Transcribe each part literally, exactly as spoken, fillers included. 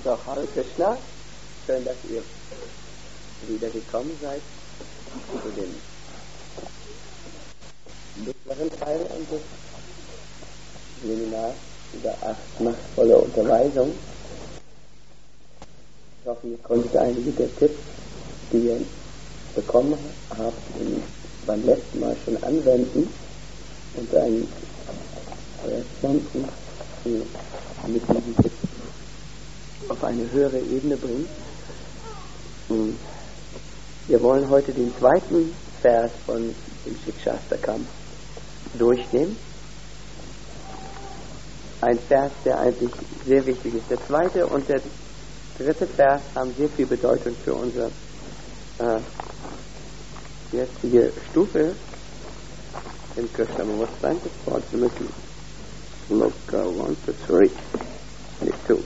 So, Hare Krishna, schön, dass ihr wieder gekommen seid zu dem mittleren Teil unseres Seminars über acht machtvolle Unterweisung. Ich hoffe, ihr konntet einige der Tipps, die ihr bekommen habt, beim letzten Mal schon anwenden und dann Chanten mit diesen Tipps auf eine höhere Ebene bringen. Wir wollen heute den zweiten Vers von dem Shikshastakam durchgehen. Ein Vers, der eigentlich sehr wichtig ist. Der zweite und der dritte Vers haben sehr viel Bedeutung für unsere äh, jetzige Stufe im Krishna-Bewusstsein. Das Wort zu müssen. Loka one to three. Two.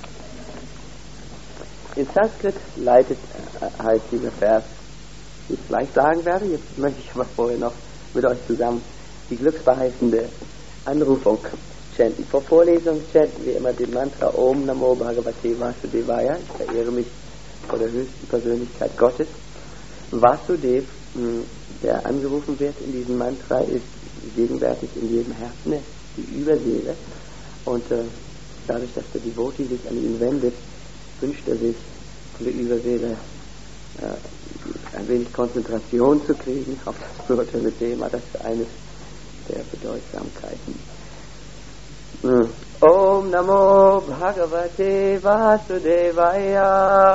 In Sanskrit leitet, äh, heißt dieser Vers, wie ich gleich sagen werde. Jetzt möchte ich aber vorher noch mit euch zusammen die glücksverheißende Anrufung chanten. Vor Vorlesung chanten wir immer den Mantra Om Namo Bhagavate Vasudevaya. Ich verehre mich vor der höchsten Persönlichkeit Gottes. Vasudev, der angerufen wird in diesem Mantra, ist gegenwärtig in jedem Herzen, die Überseele. Und äh, dadurch, dass der Devotee sich an ihn wendet, wünscht er sich von der Überseele äh, ein wenig Konzentration zu kriegen auf das spirituelle Thema. Das ist eines der Bedeutsamkeiten. Mm. Om Namo Bhagavate Vasudevaya.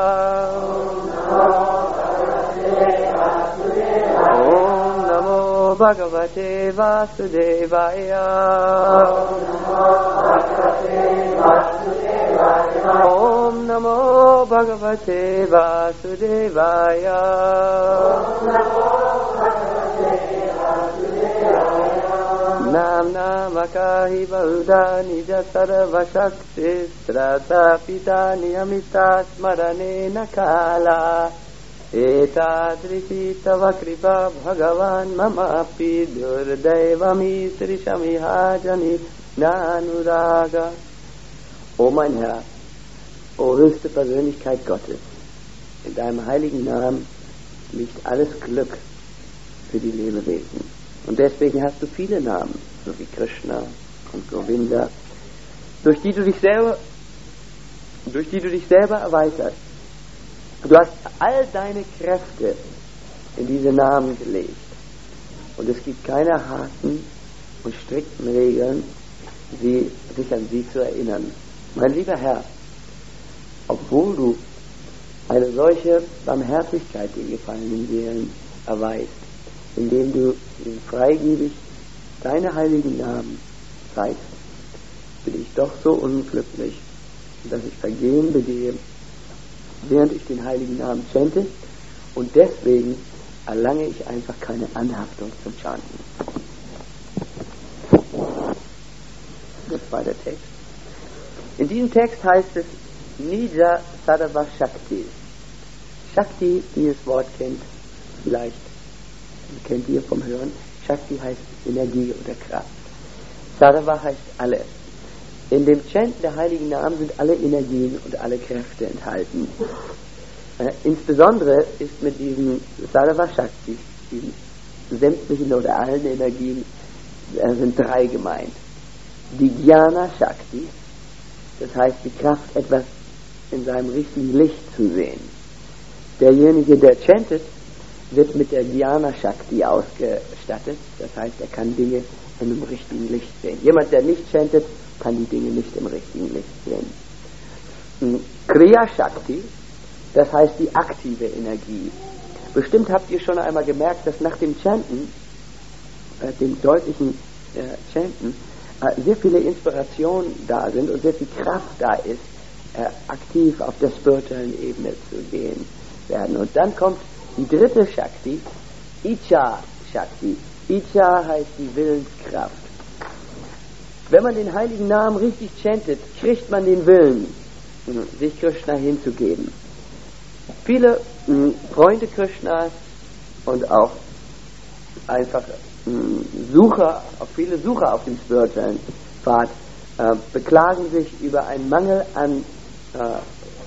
Om Namo Bhagavate Vasudevaya. Om Namo Bhagavate Vasudevaya. Nam Namakahi Bahudani Jasarva Shakti Strata Pitani Amita Smarane Nakala Etadriti Tava Kripa Bhagavan Mamapi Durdevami Srishami Hajani Nanuraga. O mein Herr, o höchste Persönlichkeit Gottes, in deinem heiligen Namen liegt alles Glück für die Lebewesen. Und deswegen hast du viele Namen, so wie Krishna und Govinda, durch die du dich selber, durch die du dich selber erweiterst. Du hast all deine Kräfte in diese Namen gelegt. Und es gibt keine harten und strikten Regeln, die, sich an sie zu erinnern. Mein lieber Herr, obwohl du eine solche Barmherzigkeit den gefallenen Seelen erweist, indem du ihnen freigebig deine heiligen Namen zeigst, bin ich doch so unglücklich, dass ich Vergehen begehe, während ich den heiligen Namen chante, und deswegen erlange ich einfach keine Anhaftung zum Chanten. Das war der Text. In diesem Text heißt es Nija Sadhava Shakti. Shakti, dieses Wort kennt vielleicht, kennt ihr vom Hören. Shakti heißt Energie oder Kraft. Sadhava heißt alle. In dem Chant der heiligen Namen sind alle Energien und alle Kräfte enthalten. Äh, insbesondere ist mit diesem Sadhava Shakti, diesen sämtlichen oder allen Energien, äh, sind drei gemeint. Die Jnana Shakti, das heißt die Kraft, etwas in seinem richtigen Licht zu sehen. Derjenige, der chantet, wird mit der Jnana Shakti ausgestattet, das heißt, er kann Dinge in einem richtigen Licht sehen. Jemand, der nicht chantet, kann die Dinge nicht im richtigen Licht sehen. Kriya Shakti, das heißt die aktive Energie. Bestimmt habt ihr schon einmal gemerkt, dass nach dem Chanten, äh, dem deutlichen äh, Chanten, äh, sehr viele Inspirationen da sind und sehr viel Kraft da ist, äh, aktiv auf der spirituellen Ebene zu gehen werden. Und dann kommt die dritte Shakti, Icha Shakti. Icha heißt die Willenskraft. Wenn man den heiligen Namen richtig chantet, kriegt man den Willen, sich Krishna hinzugeben. Viele mh, Freunde Krishnas und auch einfach mh, Sucher, auch viele Sucher auf dem spirituellen Pfad äh, beklagen sich über einen Mangel an äh,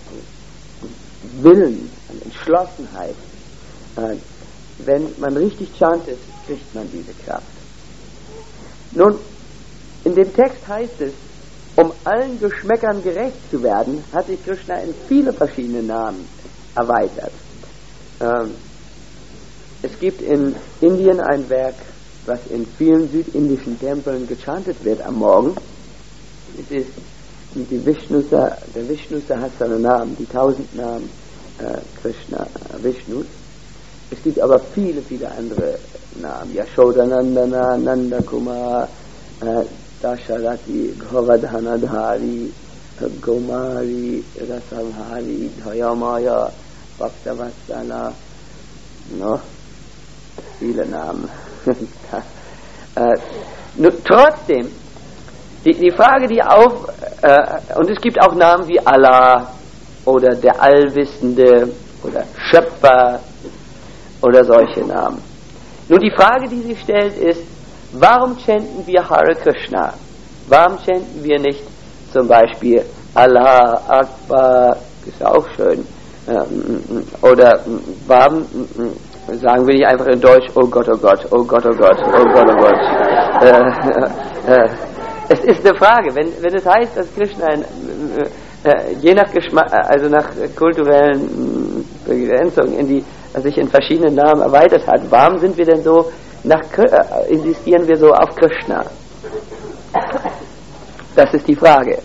Willen, an Entschlossenheit. Äh, wenn man richtig chantet, kriegt man diese Kraft. Nun, in dem Text heißt es, um allen Geschmäckern gerecht zu werden, hat sich Krishna in viele verschiedene Namen erweitert. Ähm, es gibt in Indien ein Werk, was in vielen südindischen Tempeln gechantet wird am Morgen. Es ist die Vishnu, der Vishnu Sahasranam, die tausend Namen äh, Krishna, äh, Vishnus. Es gibt aber viele, viele andere Namen. Yashodanandana, Nandakumar, äh, Dasharati, Govardhanadhari, Gomari, Rasamhari, Dayamaya, Bhaktavatsala, no, viele Namen. äh, nur trotzdem, die, die Frage, die auf, äh, und es gibt auch Namen wie Allah oder der Allwissende oder Schöpfer oder solche Namen. Nur die Frage, die sich stellt, ist, warum chanten wir Hare Krishna? Warum chanten wir nicht zum Beispiel Allah Akbar, ist ja auch schön, oder warum sagen wir nicht einfach in Deutsch, oh Gott, oh Gott, oh Gott, oh Gott, oh Gott, oh Gott. Äh, äh, es ist eine Frage, wenn, wenn es heißt, dass Krishna ein, äh, je nach Geschmack, also nach kulturellen Begrenzungen in die, sich in verschiedenen Namen erweitert hat, warum sind wir denn so, nach, äh, insistieren wir so auf Krishna? Das ist die Frage.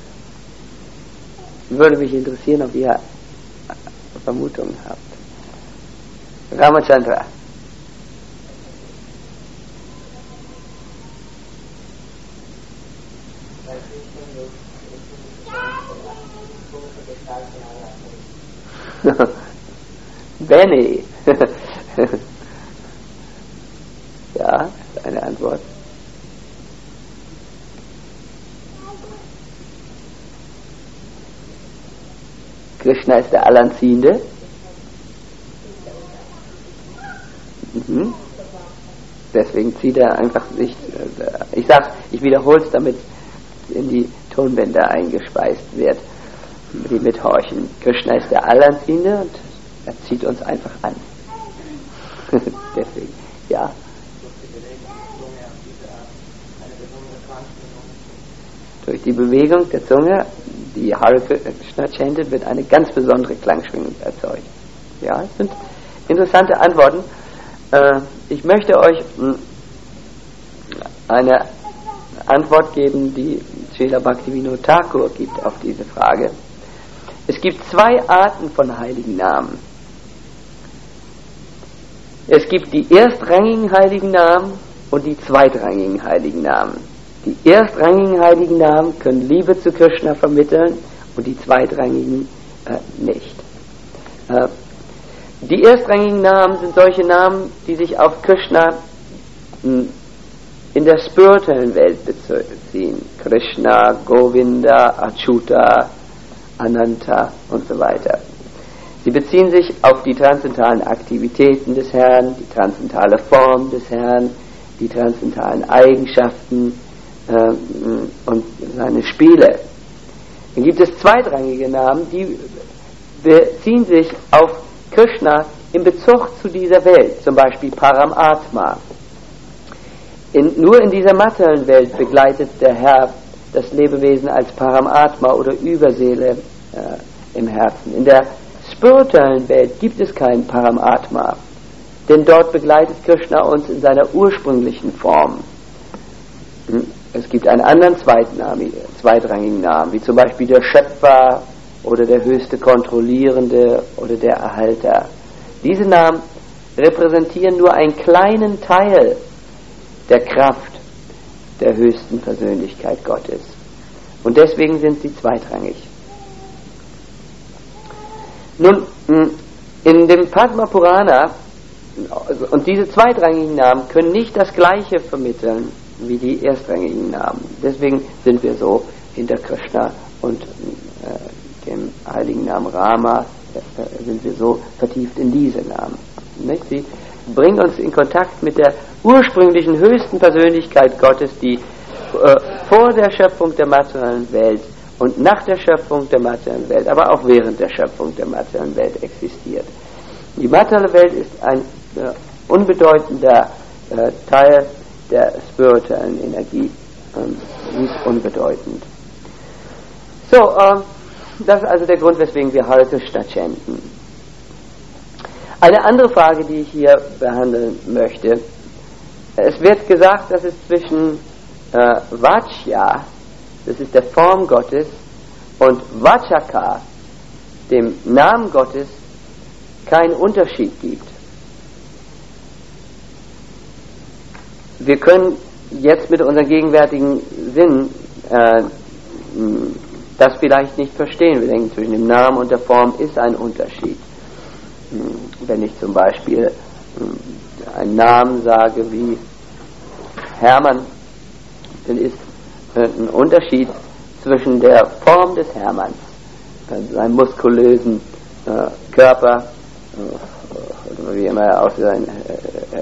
Würde mich interessieren, ob ihr Vermutungen habt. Ramachandra. Benny. Ja, ist eine Antwort. Krishna ist der Allanziehende. Mhm. Deswegen zieht er einfach sich, äh, ich sag, ich wiederhole es, damit in die Tonbänder eingespeist wird, die mithorchen. Krishna ist der Allanziehende und er zieht uns einfach an. Deswegen, ja. Durch die Bewegung der Zunge, die Hare Krishna chantet, wird eine ganz besondere Klangschwingung erzeugt. Ja, es sind interessante Antworten. Äh, ich möchte euch mh, eine Antwort geben, die Srila Bhaktivinoda Thakur gibt auf diese Frage. Es gibt zwei Arten von heiligen Namen. Es gibt die erstrangigen heiligen Namen und die zweitrangigen heiligen Namen. Die erstrangigen heiligen Namen können Liebe zu Krishna vermitteln und die zweitrangigen äh, nicht. Äh, die erstrangigen Namen sind solche Namen, die sich auf Krishna mh, in der spirituellen Welt beziehen. Krishna, Govinda, Achyuta, Ananta und so weiter. Sie beziehen sich auf die transzendentalen Aktivitäten des Herrn, die transzendentale Form des Herrn, die transzendentalen Eigenschaften äh, und seine Spiele. Dann gibt es zweitrangige Namen, die beziehen sich auf Krishna in Bezug zu dieser Welt, zum Beispiel Paramatma. In, nur in dieser materiellen Welt begleitet der Herr das Lebewesen als Paramatma oder Überseele äh, im Herzen. In der spirituellen Welt gibt es kein Paramatma, denn dort begleitet Krishna uns in seiner ursprünglichen Form. Es gibt einen anderen Zweitnamen, zweitrangigen Namen, wie zum Beispiel der Schöpfer oder der höchste Kontrollierende oder der Erhalter. Diese Namen repräsentieren nur einen kleinen Teil der Kraft der höchsten Persönlichkeit Gottes. Und deswegen sind sie zweitrangig. Nun, in dem Padma Purana, und diese zweitrangigen Namen können nicht das Gleiche vermitteln wie die erstrangigen Namen. Deswegen sind wir so hinter Krishna und äh, dem heiligen Namen Rama, äh, sind wir so vertieft in diese Namen. Nicht? Sie bringen uns in Kontakt mit der ursprünglichen höchsten Persönlichkeit Gottes, die äh, vor der Schöpfung der materiellen Welt und nach der Schöpfung der materiellen Welt, aber auch während der Schöpfung der materiellen Welt existiert. Die materielle Welt ist ein äh, unbedeutender äh, Teil der spirituellen Energie. Ähm, sie ist unbedeutend. So, äh, das ist also der Grund, weswegen wir Hare Krishna chanten. Eine andere Frage, die ich hier behandeln möchte. Es wird gesagt, dass es zwischen äh, Vachya, das ist der Form Gottes, und Vachaka, dem Namen Gottes, keinen Unterschied gibt. Wir können jetzt mit unserem gegenwärtigen Sinn äh, das vielleicht nicht verstehen. Wir denken, zwischen dem Namen und der Form ist ein Unterschied. Wenn ich zum Beispiel einen Namen sage wie Hermann, dann ist ein Unterschied zwischen der Form des Hermanns, seinem muskulösen äh, Körper, äh, wie immer er aussieht, ein äh,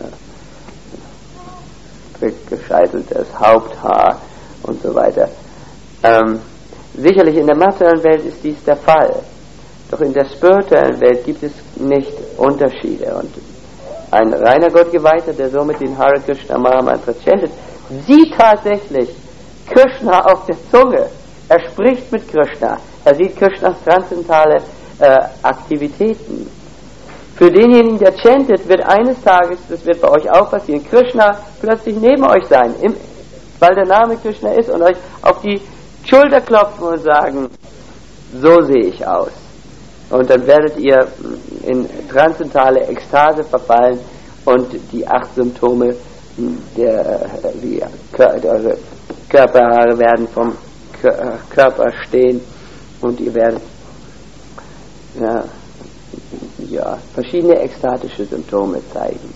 äh, gescheiteltes Haupthaar und so weiter. Ähm, sicherlich in der materiellen Welt ist dies der Fall, doch in der spirituellen Welt gibt es nicht Unterschiede. Und ein reiner Gottgeweihter, der somit den Hare Krishna Mahamantra chantet, sieht tatsächlich Krishna auf der Zunge. Er spricht mit Krishna. Er sieht Krishnas transzendentale äh, Aktivitäten. Für denjenigen, der chantet, wird eines Tages, das wird bei euch auch passieren, Krishna plötzlich neben euch sein, im, weil der Name Krishna ist, und euch auf die Schulter klopfen und sagen, so sehe ich aus. Und dann werdet ihr in transzendentale Ekstase verfallen und die acht Symptome der, die, eure Körperhaare werden vom Körper stehen und ihr werdet ja, ja, verschiedene ekstatische Symptome zeigen.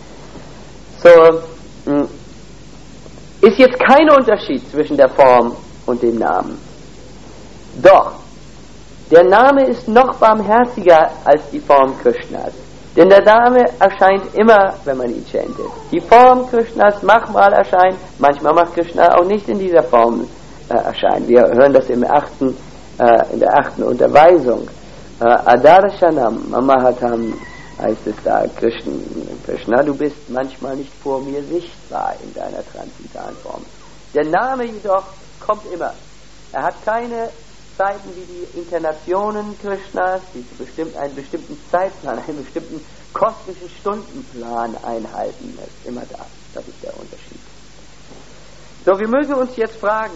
So, ist jetzt kein Unterschied zwischen der Form und dem Namen. Doch, der Name ist noch barmherziger als die Form Krishnas. Denn der Name erscheint immer, wenn man ihn chantet. Die Form Krishnas manchmal erscheint, manchmal macht Krishna auch nicht in dieser Form äh, erscheinen. Wir hören das im achten, äh, in der achten Unterweisung. Äh, Adarshanam Mamahatam heißt es da, Krishna, Krishna, du bist manchmal nicht vor mir sichtbar in deiner transzendentalen Form. Der Name jedoch kommt immer. Er hat keine Zeiten wie die Inkarnationen Krishnas, die zu bestimmt, einen bestimmten Zeitplan, einen bestimmten kosmischen Stundenplan einhalten. Das ist immer da. Das ist der Unterschied. So, wir mögen uns jetzt fragen,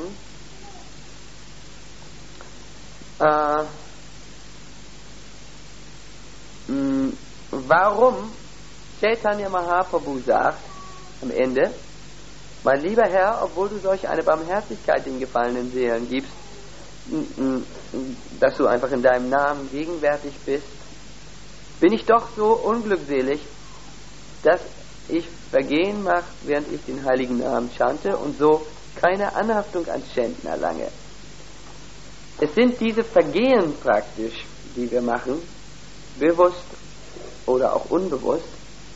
äh, mh, warum Chaitanya Mahaprabhu sagt am Ende, mein lieber Herr, obwohl du solch eine Barmherzigkeit den gefallenen Seelen gibst, dass du einfach in deinem Namen gegenwärtig bist, bin ich doch so unglückselig, dass ich Vergehen mache, während ich den heiligen Namen chante und so keine Anhaftung ans Chanten erlange. Es sind diese Vergehen praktisch, die wir machen, bewusst oder auch unbewusst,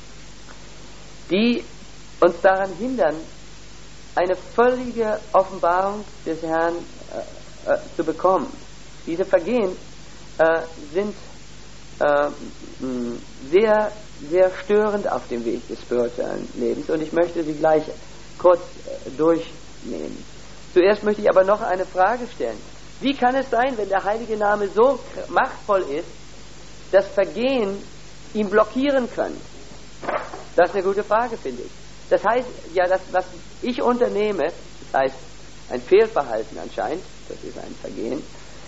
die uns daran hindern, eine völlige Offenbarung des Herrn äh, äh, zu bekommen. Diese Vergehen äh, sind äh, mh, sehr, sehr störend auf dem Weg des spirituellen Lebens, und ich möchte sie gleich kurz äh, durchnehmen. Zuerst möchte ich aber noch eine Frage stellen. Wie kann es sein, wenn der heilige Name so machtvoll ist, dass Vergehen ihn blockieren können? Das ist eine gute Frage, finde ich. Das heißt, ja, das, was ich unternehme, das heißt, ein Fehlverhalten anscheinend, das ist ein Vergehen,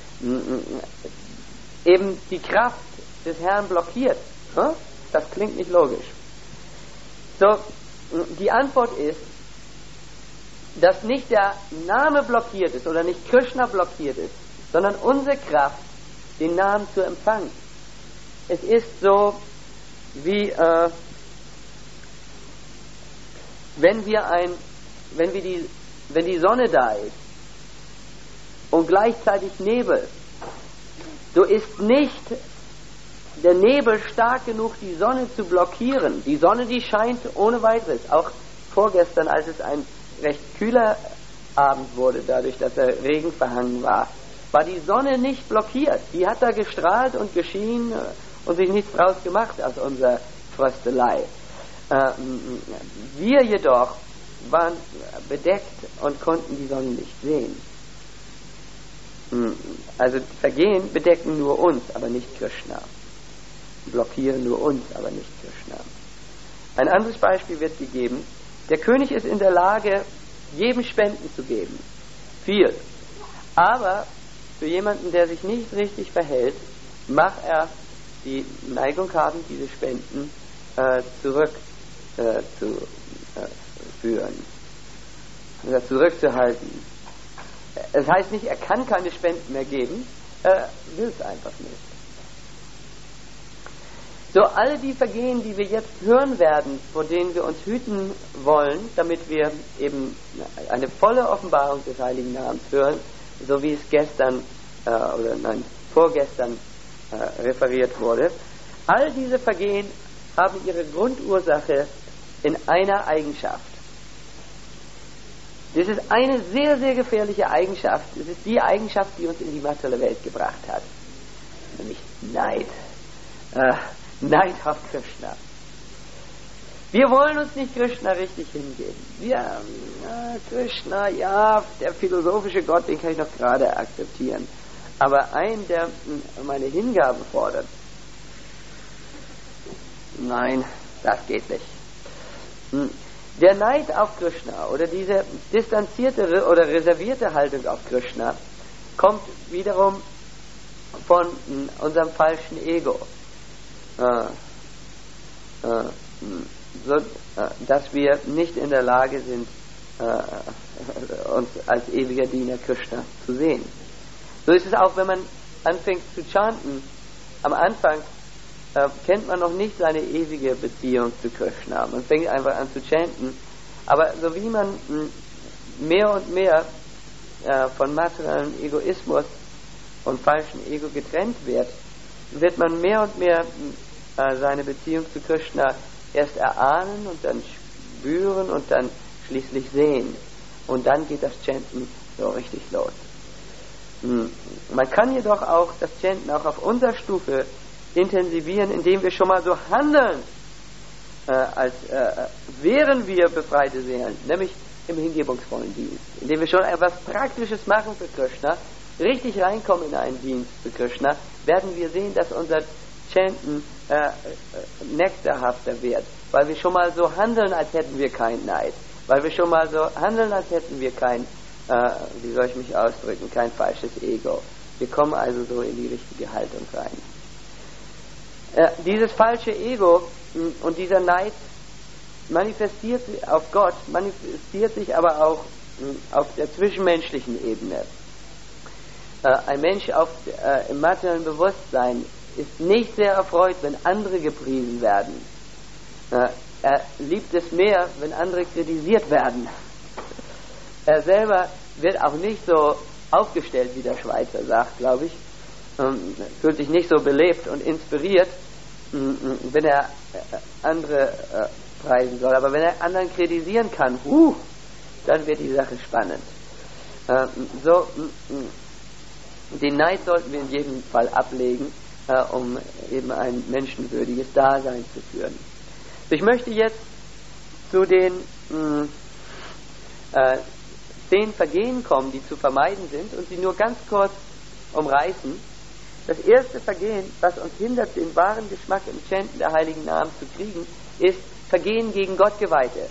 eben die Kraft des Herrn blockiert. Das klingt nicht logisch. So, die Antwort ist, dass nicht der Name blockiert ist oder nicht Krishna blockiert ist, sondern unsere Kraft, den Namen zu empfangen. Es ist so, wie äh, wenn wir ein, wenn wir die, wenn die Sonne da ist und gleichzeitig Nebel, so ist nicht der Nebel stark genug, die Sonne zu blockieren. Die Sonne, die scheint ohne weiteres. Auch vorgestern, als es ein recht kühler Abend wurde, dadurch, dass der Regen verhangen war, war die Sonne nicht blockiert. Die hat da gestrahlt und geschienen und sich nichts draus gemacht aus unserer Fröstelei. Äh, wir jedoch waren bedeckt und konnten die Sonne nicht sehen. Also Vergehen bedecken nur uns, aber nicht Krishna. Blockieren nur uns, aber nicht Krishna. Ein anderes Beispiel wird gegeben. Der König ist in der Lage, jedem Spenden zu geben. Viel. Aber für jemanden, der sich nicht richtig verhält, mag er die Neigung haben, diese Spenden äh, zurück äh, zu äh, führen. Oder zurückzuhalten. Es heißt nicht, er kann keine Spenden mehr geben, er will es einfach nicht. So, alle die Vergehen, die wir jetzt hören werden, vor denen wir uns hüten wollen, damit wir eben eine volle Offenbarung des Heiligen Namens hören, so wie es gestern äh, oder nein, vorgestern äh, referiert wurde, all diese Vergehen haben ihre Grundursache in einer Eigenschaft. Das ist eine sehr, sehr gefährliche Eigenschaft. Es ist die Eigenschaft, die uns in die materielle Welt gebracht hat. Nämlich Neid. Äh, Neid auf Krishna. Wir wollen uns nicht Krishna richtig hingeben. Wir, äh, Krishna, ja, der philosophische Gott, den kann ich noch gerade akzeptieren. Aber einen, der mh, meine Hingabe fordert, nein, das geht nicht. Hm. Der Neid auf Krishna oder diese distanzierte oder reservierte Haltung auf Krishna kommt wiederum von unserem falschen Ego. Äh, äh, so, äh, dass wir nicht in der Lage sind, äh, uns als ewiger Diener Krishna zu sehen. So ist es auch, wenn man anfängt zu chanten. Am Anfang äh, kennt man noch nicht seine ewige Beziehung zu Krishna. Man fängt einfach an zu chanten. Aber so wie man mh, mehr und mehr äh, von materiellem Egoismus und falschem Ego getrennt wird, wird man mehr und mehr äh, seine Beziehung zu Krishna erst erahnen und dann spüren und dann schließlich sehen. Und dann geht das Chanten so richtig los. Hm. Man kann jedoch auch das Chanten auch auf unserer Stufe intensivieren, indem wir schon mal so handeln, äh, als äh, wären wir befreite Seelen, nämlich im hingebungsvollen Dienst. Indem wir schon etwas Praktisches machen für Krishna, richtig reinkommen in einen Dienst für Krishna, werden wir sehen, dass unser Chanten äh, äh, nektarhafter wird, weil wir schon mal so handeln, als hätten wir keinen Neid, weil wir schon mal so handeln, als hätten wir kein, äh, wie soll ich mich ausdrücken, kein falsches Ego. Wir kommen also so in die richtige Haltung rein. Äh, dieses falsche Ego mh, und dieser Neid manifestiert sich auf Gott, manifestiert sich aber auch mh, auf der zwischenmenschlichen Ebene. Äh, ein Mensch auf, äh, im materiellen Bewusstsein ist nicht sehr erfreut, wenn andere gepriesen werden. Äh, er liebt es mehr, wenn andere kritisiert werden. Er selber wird auch nicht so aufgestellt, wie der Schweizer sagt, glaube ich. Ähm, fühlt sich nicht so belebt und inspiriert, wenn er andere äh, preisen soll. Aber wenn er anderen kritisieren kann, uh, dann wird die Sache spannend. Äh, so, den Neid sollten wir in jedem Fall ablegen, äh, um eben ein menschenwürdiges Dasein zu führen. Ich möchte jetzt zu den mh, äh, zehn Vergehen kommen, die zu vermeiden sind, und sie nur ganz kurz umreißen. Das erste Vergehen, was uns hindert, den wahren Geschmack im Chanten der heiligen Namen zu kriegen, ist Vergehen gegen Gottgeweihte.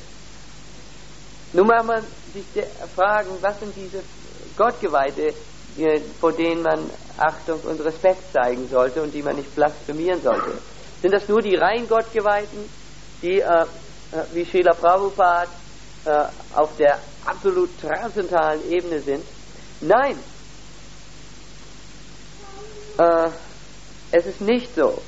Nun mag man sich fragen, was sind diese Gottgeweihte, vor denen man Achtung und Respekt zeigen sollte und die man nicht blasphemieren sollte? Sind das nur die rein Gottgeweihten, die äh, wie Srila Prabhupada äh, auf der absolut transzendentalen Ebene sind? Nein! Äh, es ist nicht so.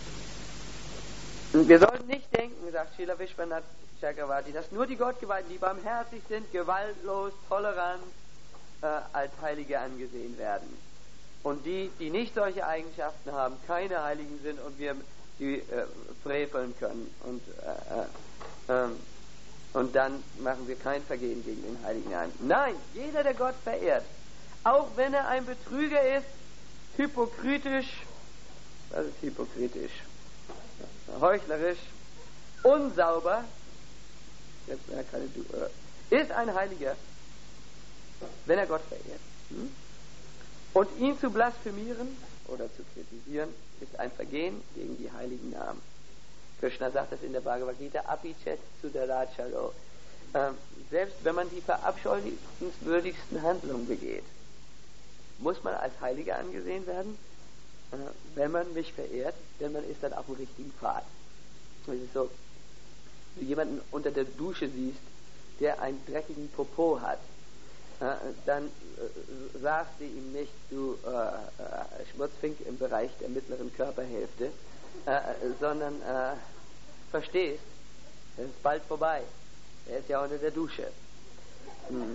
Und wir sollten nicht denken, sagt Srila Vishwanath Chakravarti, dass nur die Gottgeweihten, die barmherzig sind, gewaltlos, tolerant, äh, als Heilige angesehen werden. Und die, die nicht solche Eigenschaften haben, keine Heiligen sind und wir die äh, freveln können und äh, äh, und dann machen wir kein Vergehen gegen den Heiligen Namen. Nein, jeder, der Gott verehrt, auch wenn er ein Betrüger ist, hypokritisch, was ist hypokritisch? Heuchlerisch, unsauber, jetzt mehr keine du, äh, ist ein Heiliger, wenn er Gott verehrt. Hm? Und ihn zu blasphemieren oder zu kritisieren, ist ein Vergehen gegen die heiligen Namen. Krishna sagt das in der Bhagavad Gita, Apichet Sudaracharo. Ähm, selbst wenn man die verabscheuungswürdigsten Handlungen begeht, muss man als Heiliger angesehen werden, äh, wenn man mich verehrt, denn man ist dann auf dem richtigen Pfad. Es ist so, wenn du jemanden unter der Dusche siehst, der einen dreckigen Popo hat, äh, dann äh, sagst du ihm nicht, du äh, äh, Schmutzfink im Bereich der mittleren Körperhälfte, äh, sondern äh, verstehst, es ist bald vorbei. Er ist ja unter der Dusche. Hm.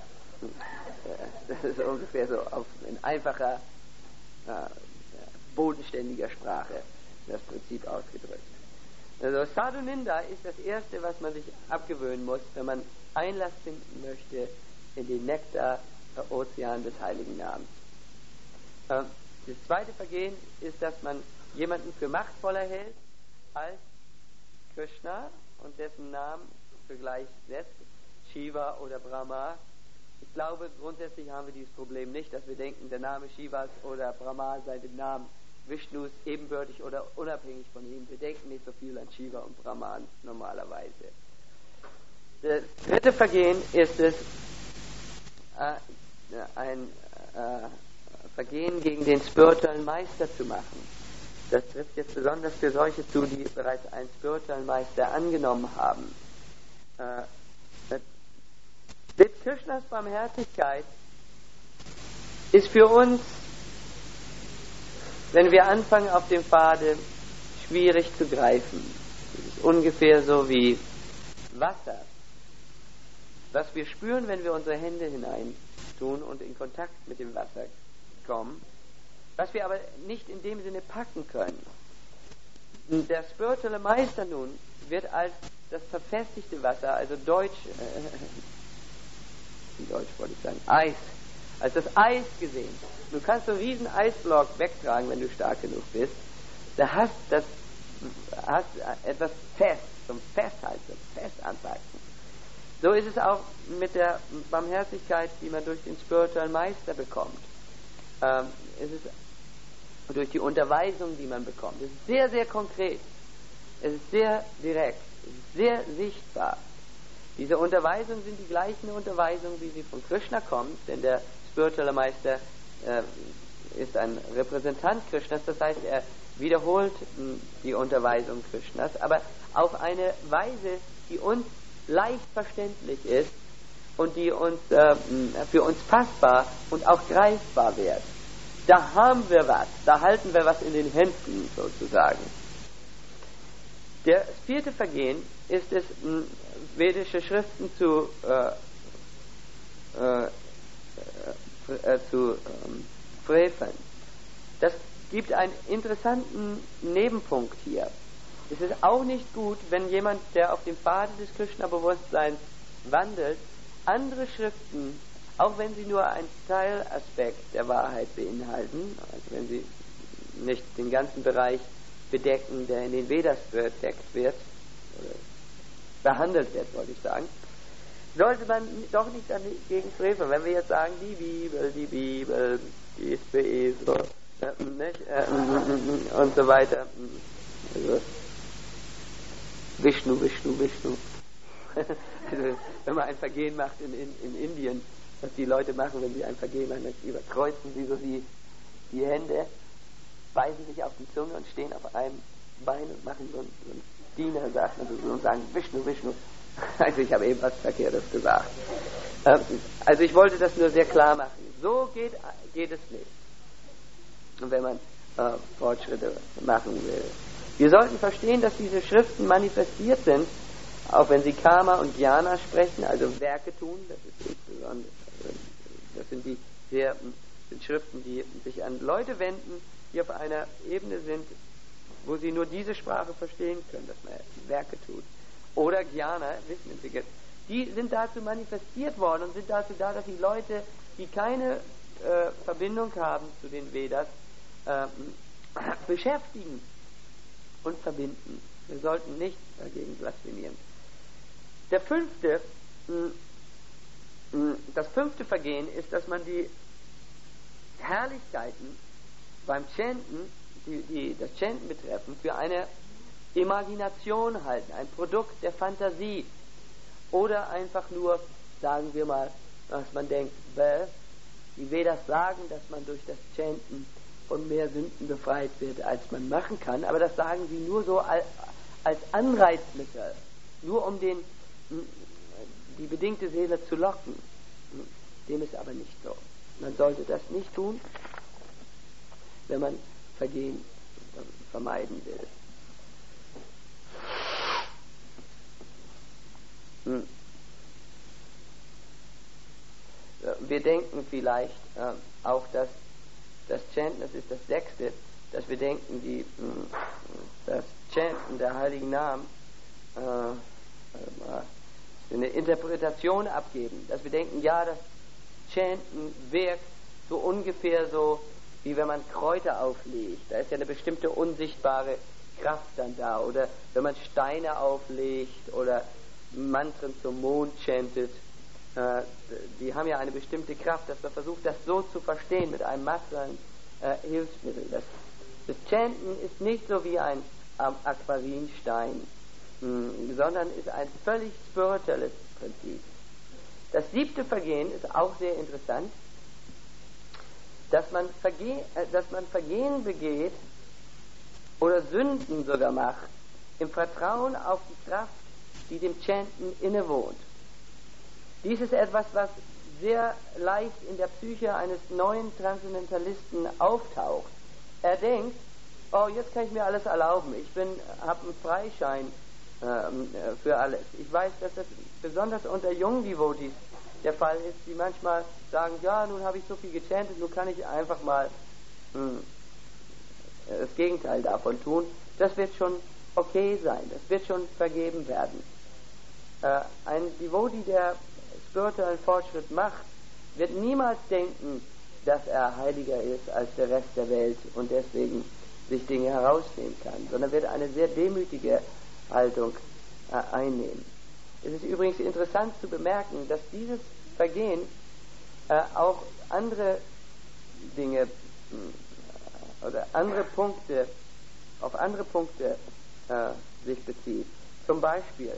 Das ist ungefähr so auf in einfacher, äh, bodenständiger Sprache das Prinzip ausgedrückt. Also Sadhu Ninda ist das Erste, was man sich abgewöhnen muss, wenn man Einlass finden möchte in den Nektar-Ozean des heiligen Namens. Äh, das zweite Vergehen ist, dass man jemanden für machtvoller hält als Krishna und dessen Namen zugleich setzt, Shiva oder Brahma. Ich glaube, grundsätzlich haben wir dieses Problem nicht, dass wir denken, der Name Shivas oder Brahma sei dem Namen Vishnus ebenbürtig oder unabhängig von ihm. Wir denken nicht so viel an Shiva und Brahman normalerweise. Das dritte Vergehen ist es, äh, ein äh, Vergehen gegen den spirituellen Meister zu machen. Das trifft jetzt besonders für solche zu, die bereits einen spirituellen Meister angenommen haben. Äh, mit Krishnas Barmherzigkeit ist für uns, wenn wir anfangen auf dem Pfade, schwierig zu greifen. Es ist ungefähr so wie Wasser, was wir spüren, wenn wir unsere Hände hineintun und in Kontakt mit dem Wasser kommen, was wir aber nicht in dem Sinne packen können. Der spirituelle Meister nun wird als das verfestigte Wasser, also Deutsch, äh, in Deutsch wollte ich sagen, Eis, als das Eis gesehen. Du kannst so einen riesen Eisblock wegtragen, wenn du stark genug bist. Da hast das hast etwas fest, zum Festhalten, zum Festanpacken. So ist es auch mit der Barmherzigkeit, die man durch den spirituellen Meister bekommt. Ähm, es ist durch die Unterweisung, die man bekommt. Es ist sehr, sehr konkret. Es ist sehr direkt. Es ist sehr sichtbar. Diese Unterweisungen sind die gleichen Unterweisungen, wie sie von Krishna kommen, denn der spirituelle Meister äh, ist ein Repräsentant Krishnas, das heißt, er wiederholt mh, die Unterweisung Krishnas, aber auf eine Weise, die uns leicht verständlich ist und die uns äh, für uns fassbar und auch greifbar wird. Da haben wir was, da halten wir was in den Händen sozusagen. Das vierte Vergehen ist es, mh, vedische Schriften zu, äh, äh, äh, zu ähm, freveln. Das gibt einen interessanten Nebenpunkt hier. Es ist auch nicht gut, wenn jemand, der auf dem Pfade des Krishna-Bewusstseins wandelt, andere Schriften, auch wenn sie nur einen Teilaspekt der Wahrheit beinhalten, also wenn sie nicht den ganzen Bereich bedecken, der in den Vedas bedeckt wird, oder behandelt wird, wollte ich sagen, sollte man doch nicht dagegen freveln. Wenn wir jetzt sagen, die Bibel, die Bibel, die ist für Esel, äh, nicht, äh, und so weiter. Also, Vishnu, Vishnu, Vishnu. Also, wenn man ein Vergehen macht in, in, in Indien, was die Leute machen, wenn sie ein Vergehen machen, dann überkreuzen sie so die, die Hände, beißen sich auf die Zunge und stehen auf einem Bein und machen so ein, so ein Diener, sagt man so, und sagen Vishnu, Vishnu. Also ich habe eben was Verkehrtes gesagt. Also ich wollte das nur sehr klar machen. So geht, geht es nicht. Und wenn man äh, Fortschritte machen will. Wir sollten verstehen, dass diese Schriften manifestiert sind, auch wenn sie Karma und Jnana sprechen, also Werke tun, das ist insbesondere, das sind die sehr, sind Schriften, die sich an Leute wenden, die auf einer Ebene sind, wo sie nur diese Sprache verstehen können, dass man Werke tut. oder Jnana, Wissen entwickelt, die sind dazu manifestiert worden und sind dazu da, dass die Leute, die keine äh, Verbindung haben zu den Vedas, äh, beschäftigen und verbinden. Wir sollten nicht dagegen blasphemieren. Der fünfte, das fünfte Vergehen ist, dass man die Herrlichkeiten beim Chanten, die, die das Chanten betreffen, für eine Imagination halten, ein Produkt der Fantasie. Oder einfach nur, sagen wir mal, dass man denkt, bäh, die Vedas sagen, dass man durch das Chanten von mehr Sünden befreit wird, als man machen kann, aber das sagen sie nur so als, als Anreizmittel, nur um den, die bedingte Seele zu locken. Dem ist aber nicht so. Man sollte das nicht tun, wenn man Vergehen vermeiden will. Hm. Wir denken vielleicht äh, auch, dass das Chanten, das ist das Sechste, dass wir denken, die, das Chanten der heiligen Namen äh, eine Interpretation abgeben, dass wir denken, ja, das Chanten wirkt so ungefähr so, wie wenn man Kräuter auflegt. Da ist ja eine bestimmte unsichtbare Kraft dann da. Oder wenn man Steine auflegt oder Mantren zum Mond chantet, äh, die haben ja eine bestimmte Kraft, dass man versucht, das so zu verstehen mit einem materiellen äh, Hilfsmittel. Das, das Chanten ist nicht so wie ein ähm, Aquarinstein, mh, sondern ist ein völlig spirituelles Prinzip. Das siebte Vergehen ist auch sehr interessant, dass man, Verge- äh, dass man Vergehen begeht oder Sünden sogar macht, im Vertrauen auf die Kraft, die dem Chanten innewohnt. Dies ist etwas, was sehr leicht in der Psyche eines neuen Transzendentalisten auftaucht. Er denkt, oh, jetzt kann ich mir alles erlauben, ich bin, habe einen Freischein ähm, für alles. Ich weiß, dass das besonders unter jungen Devotees der Fall ist, die manchmal sagen, ja, nun habe ich so viel gechantet, nun kann ich einfach mal hm, das Gegenteil davon tun. Das wird schon okay sein, das wird schon vergeben werden. Äh, ein Devotee, der spirituellen Fortschritt macht, wird niemals denken, dass er heiliger ist als der Rest der Welt und deswegen sich Dinge herausnehmen kann, sondern wird eine sehr demütige Haltung äh, einnehmen. Es ist übrigens interessant zu bemerken, dass dieses Vergehen äh, auch andere Dinge äh, oder andere Punkte, auf andere Punkte äh, sich bezieht. Zum Beispiel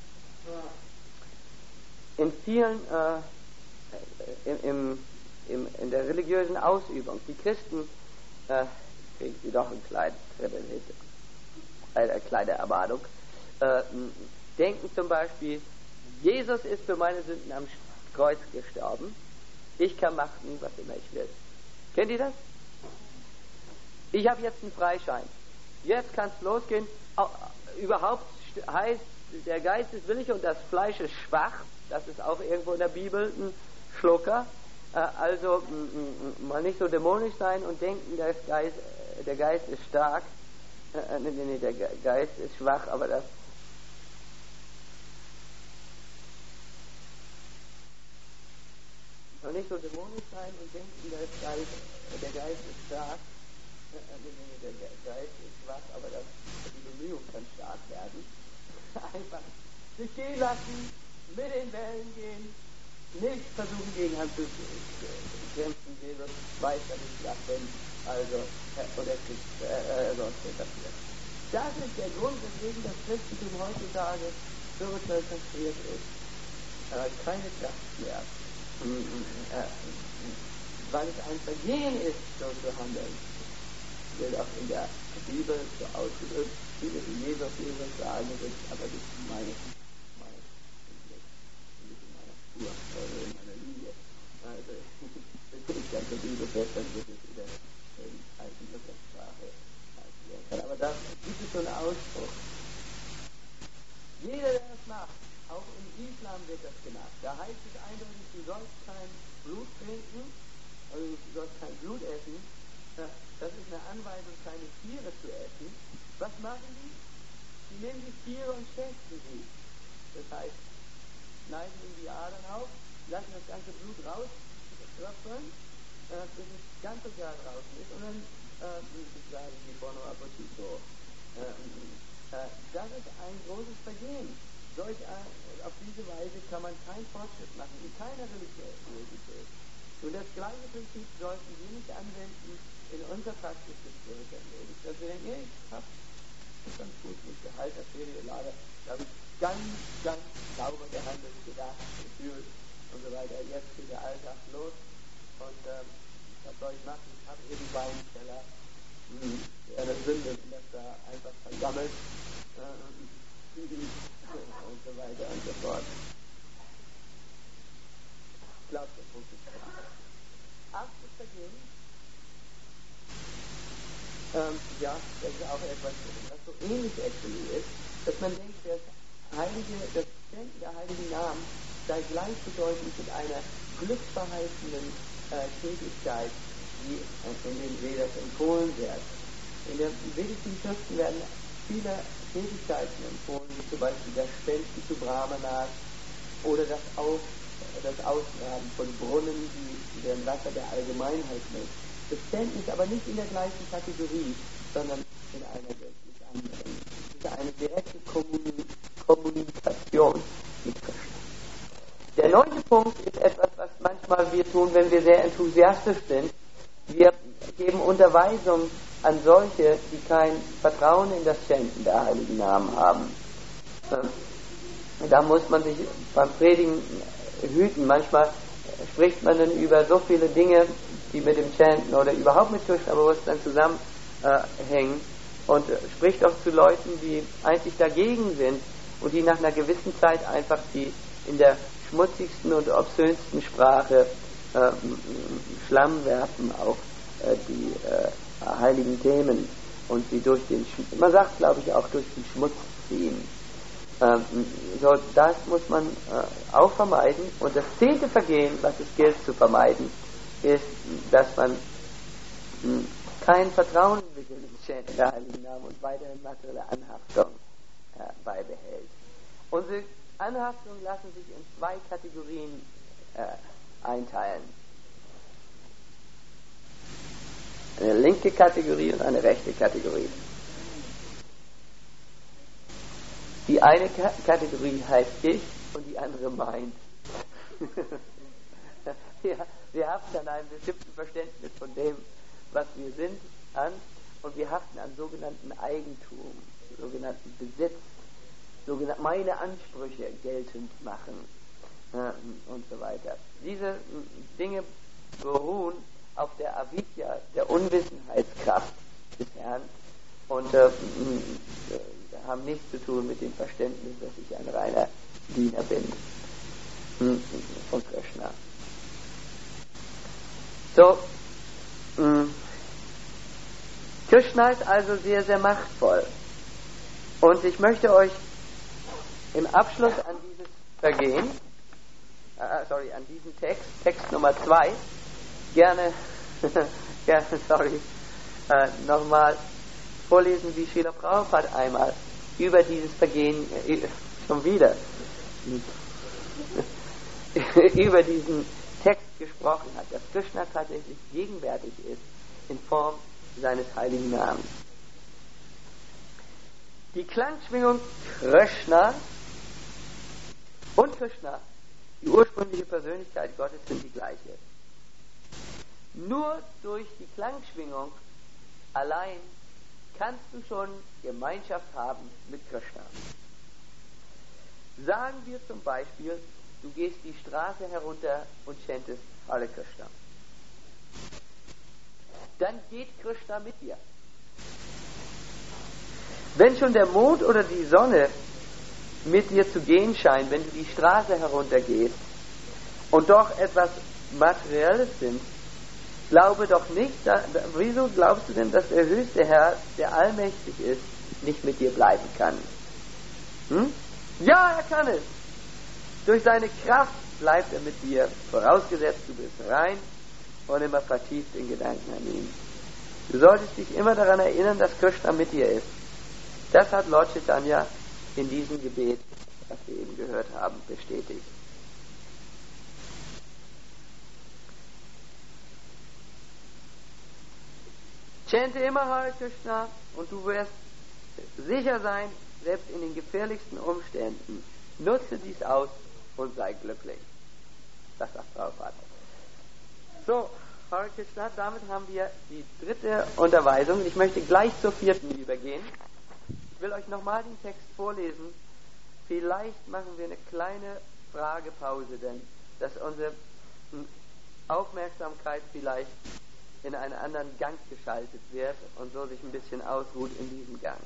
in vielen, äh, im, im, im, in der religiösen Ausübung, die Christen, äh, kriegen sie doch ein kleines eine kleine Ermahnung, äh, denken zum Beispiel, Jesus ist für meine Sünden am Kreuz gestorben, ich kann machen, was immer ich will. Kennt ihr das? Ich habe jetzt einen Freischein. Jetzt kann es losgehen. Auch, überhaupt heißt, der Geist ist willig und das Fleisch ist schwach. Das ist auch irgendwo in der Bibel ein Schlucker. Äh, also m, m, mal nicht so dämonisch sein und denken, der Geist, der Geist ist stark. Äh, nee, nee, der Geist ist schwach, aber das mal nicht so dämonisch sein und denken, der Geist, der Geist ist stark. Äh, nee, nee, der Geist ist schwach, aber das, die Bemühung kann stark werden. Einfach sich gehen lassen, mit den Wellen gehen, nicht versuchen gegen Hand zu kämpfen. Jesus weiß, dass ich schwach bin, also, äh, oder kriegt, äh, sonst wird das hier. Das ist der Grund, weswegen das Christentum heutzutage spirituell konstruiert ist. Äh, keine Kraft mehr. Mhm, äh, weil es ein Vergehen ist, so zu handeln. Wird auch in der Bibel so ausgedrückt, viele, die Jesus, Jesus sagen, sind aber nicht meine, meine, nicht in meiner Spur, oder in meiner Linie. Also, wenn ich ganze Bibel fest, dann wird es wieder in alten Luther-Sprache werden. Aber da gibt es so einen Ausspruch. Jeder, der das macht, auch im Islam wird das gemacht. Da heißt es eindeutig, du sollst kein Blut trinken, also du sollst kein Blut essen. Das ist eine Anweisung, keine Tiere zu essen. Was machen die? Die nehmen die Tiere und schächten sie. Das heißt, schneiden ihm die Adern auf, lassen das ganze Blut raus, tröpfeln, äh, bis es ganz und gar draußen ist und dann äh, sagen die Bono Apostito. Äh, äh, das ist ein großes Vergehen. Solch, äh, auf diese Weise kann man keinen Fortschritt machen, in keiner Religiosität. Und das gleiche Prinzip sollten wir nicht anwenden in unserer Praxis des Kirchenlebens. Dass wir denken, ich habe ganz gut mit Gehalt der Ferienlager, da habe ich ganz, ganz sauber gehandelt, gedacht, gefühlt und so weiter. Jetzt geht der Alltag los und ähm, was soll ich machen? Ich habe hier die Weinkeller, der eine Sünde, das da einfach versammelt äh, und so weiter und so fort. Ich glaube, der Punkt ist klar. Achtes Vergehen, ähm, ja, das ist auch etwas, was so ähnlich actually ist, dass man denkt, das Heilige, das Senden der Heiligen Namen sei gleichbedeutend mit einer glücksverheißenden äh, Tätigkeit, die äh, in den Vedas empfohlen wird. In den vedischen Schriften werden viele Tätigkeiten empfohlen, wie zum Beispiel das Spenden zu Brahmanas oder das, Aus, das Ausgraben von Brunnen, die deren Wasser der Allgemeinheit nimmt. Das Spenden ist aber nicht in der gleichen Kategorie, sondern in einer gänzlich anderen. Es ist eine direkte Kommuni- Kommunikation mit Krishna. Der neunte Punkt ist etwas, was manchmal wir tun, wenn wir sehr enthusiastisch sind. Wir geben Unterweisung an solche, die kein Vertrauen in das Schenken der Heiligen Namen haben. Da muss man sich beim Predigen hüten. Manchmal spricht man dann über so viele Dinge, die mit dem Chanten oder überhaupt mit Krishna-Bewusstsein zusammenhängen äh, und äh, spricht auch zu Leuten, die eigentlich dagegen sind und die nach einer gewissen Zeit einfach die in der schmutzigsten und obszönsten Sprache äh, Schlamm werfen auf äh, die äh, heiligen Themen und sie durch den, Sch- man sagt glaube ich auch durch den Schmutz ziehen. Ähm, so, das muss man äh, auch vermeiden. Und das zehnte Vergehen, was es gilt zu vermeiden, ist, dass man mh, kein Vertrauen entwickelt in Schenken der Heiligen Namen und weiterhin materielle Anhaftung äh, beibehält. Unsere Anhaftungen lassen sich in zwei Kategorien äh, einteilen. Eine linke Kategorie und eine rechte Kategorie. Die eine K- Kategorie heißt ich und die andere meint. ja, wir haften an einem bestimmten Verständnis von dem, was wir sind, an und wir haften an sogenannten Eigentum, sogenannten Besitz, sogenannte meine Ansprüche geltend machen äh, und so weiter. Diese äh, Dinge beruhen auf der Avidya, der Unwissenheitskraft des Herrn und äh, haben nichts zu tun mit dem Verständnis, dass ich ein reiner Diener bin von Krishna. So, mh. Krishna ist also sehr, sehr machtvoll. Und ich möchte euch im Abschluss an dieses Vergehen, äh, sorry, an diesen Text, Text Nummer zwei, gerne, gerne, sorry, äh, nochmal vorlesen, wie Srila Prabhupada einmal über dieses Vergehen, äh, schon wieder, über diesen Text gesprochen hat, dass Krishna tatsächlich gegenwärtig ist in Form seines heiligen Namens. Die Klangschwingung Krishna und Krishna, die ursprüngliche Persönlichkeit Gottes, sind die gleiche. Nur durch die Klangschwingung allein kannst du schon Gemeinschaft haben mit Krishna. Sagen wir zum Beispiel, du gehst die Straße herunter und chantest Hare Krishna. Dann geht Krishna mit dir. Wenn schon der Mond oder die Sonne mit dir zu gehen scheint, wenn du die Straße heruntergehst und doch etwas Materielles sind, glaube doch nicht, da, da, wieso glaubst du denn, dass der höchste Herr, der allmächtig ist, nicht mit dir bleiben kann? Hm? Ja, er kann es. Durch seine Kraft bleibt er mit dir, vorausgesetzt du bist rein und immer vertieft in Gedanken an ihn. Du solltest dich immer daran erinnern, dass Krishna mit dir ist. Das hat Lord Chaitanya in diesem Gebet was wir eben gehört haben, bestätigt. Chante immer Hare Krishna und du wirst sicher sein, selbst in den gefährlichsten Umständen. Nutze dies aus und sei glücklich. Das sagt Prabhupada. So, Hare Krishna, damit haben wir die dritte Unterweisung. Ich möchte gleich zur vierten übergehen. Ich will euch nochmal den Text vorlesen. Vielleicht machen wir eine kleine Fragepause, denn dass unsere Aufmerksamkeit vielleicht in einen anderen Gang geschaltet wird und so sich ein bisschen ausruht in diesem Gang.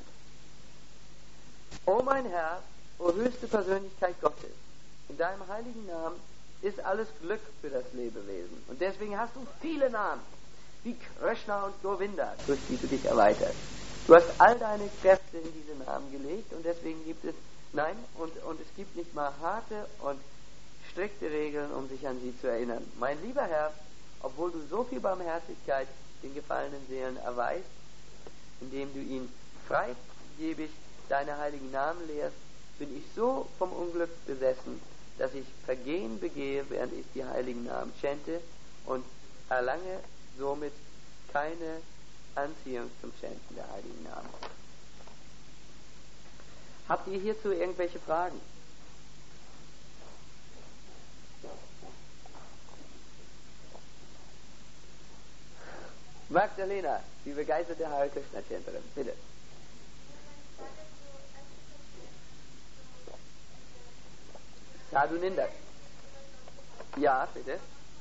O mein Herr, o höchste Persönlichkeit Gottes, in deinem heiligen Namen ist alles Glück für das Lebewesen. Und deswegen hast du viele Namen, wie Krishna und Govinda, durch die du dich erweiterst. Du hast all deine Kräfte in diese Namen gelegt und deswegen gibt es, nein, und, und es gibt nicht mal harte und strikte Regeln, um sich an sie zu erinnern. Mein lieber Herr, obwohl du so viel Barmherzigkeit den gefallenen Seelen erweist, indem du ihnen freigebig deine heiligen Namen lehrst, bin ich so vom Unglück besessen, dass ich Vergehen begehe, während ich die heiligen Namen chante und erlange somit keine Anziehung zum Chanten der heiligen Namen. Habt ihr hierzu irgendwelche Fragen? Magdalena, die begeisterte Hare Krishna Chanterin, bitte. Sadhu Nindak. Ja, bitte.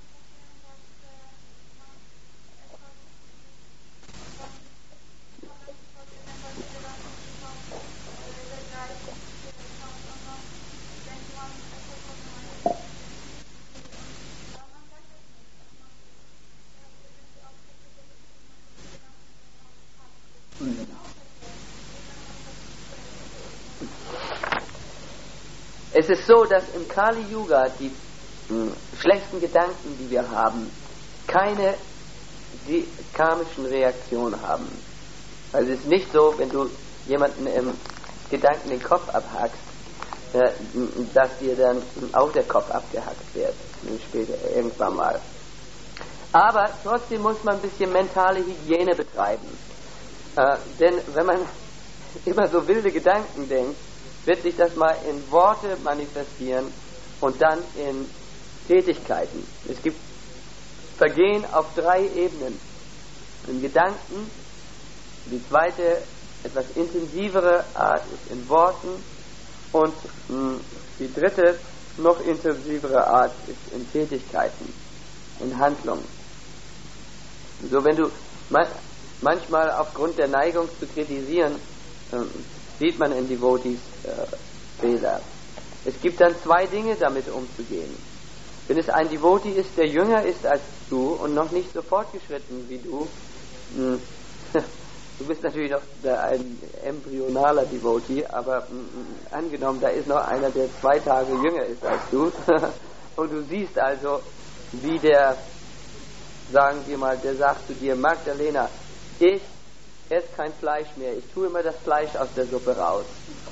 Es ist so, dass im Kali Yuga die mh, schlechten Gedanken, die wir haben, keine die karmischen Reaktionen haben. Also es ist nicht so, wenn du jemanden im Gedanken den Kopf abhackst, äh, dass dir dann auch der Kopf abgehackt wird, später irgendwann mal. Aber trotzdem muss man ein bisschen mentale Hygiene betreiben. Äh, denn wenn man immer so wilde Gedanken denkt, wird sich das mal in Worte manifestieren und dann in Tätigkeiten. Es gibt Vergehen auf drei Ebenen. In Gedanken, die zweite, etwas intensivere Art ist in Worten und mh, die dritte, noch intensivere Art ist in Tätigkeiten, in Handlungen. So, wenn du man, manchmal aufgrund der Neigung zu kritisieren, äh, sieht man in Devotees äh, Fehler. Es gibt dann zwei Dinge, damit umzugehen. Wenn es ein Devotee ist, der jünger ist als du und noch nicht so fortgeschritten wie du, mh, du bist natürlich noch der, ein embryonaler Devotee, aber mh, angenommen, da ist noch einer, der zwei Tage jünger ist als du, und du siehst also, wie der, sagen wir mal, der sagt zu dir, Magdalena, ich esse kein Fleisch mehr, ich tue immer das Fleisch aus der Suppe raus.